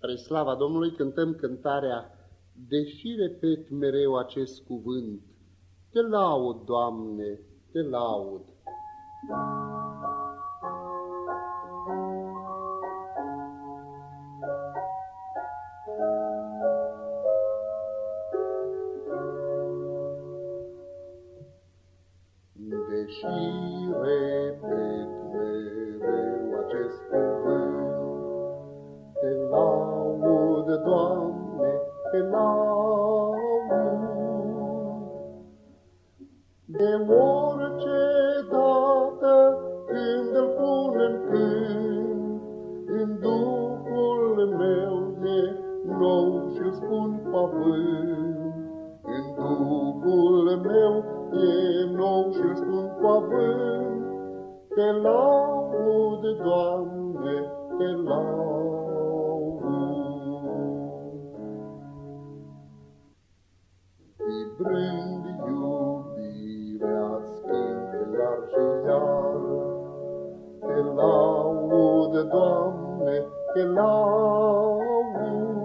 Spre slava Domnului cântăm cântarea: deși repet mereu acest cuvânt, Te laud, Doamne, Te laud. Deși repet mereu acest cuvânt, Te laud, Doamne, Te laud. De orice dată când îl pun în cânt, în Duhul meu e nou și-l spun pavânt. În Duhul meu e nou și-l spun pavânt. Te laud, Doamne, Te laud. Vibrând iubirea-ți cânt iar și iar, Te laud, Doamne, Te laud.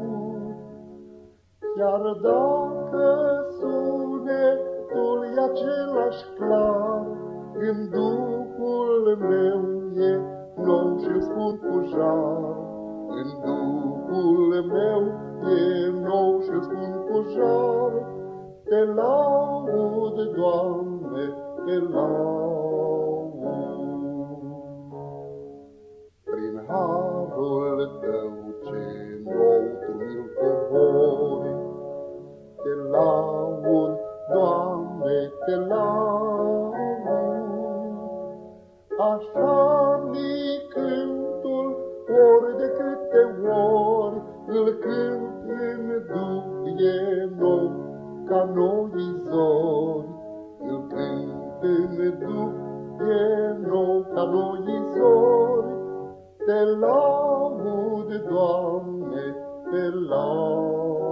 Chiar dacă sunetul e același clar, în Duhul meu e nou și-l spun cu jar. În Duhul meu e nou și-l spun cu jar. Te laud, Doamne, Te laud. Prin harul Tău ce nou Tu mi-l cobori, Te laud, Doamne, Te laud. Așa-mi cântul ori de câte ori îl cânt în Duh e nou ca noi zori. Îl cânt în Duh e nou ca noi zori. Te laud, Doamne, Te laud.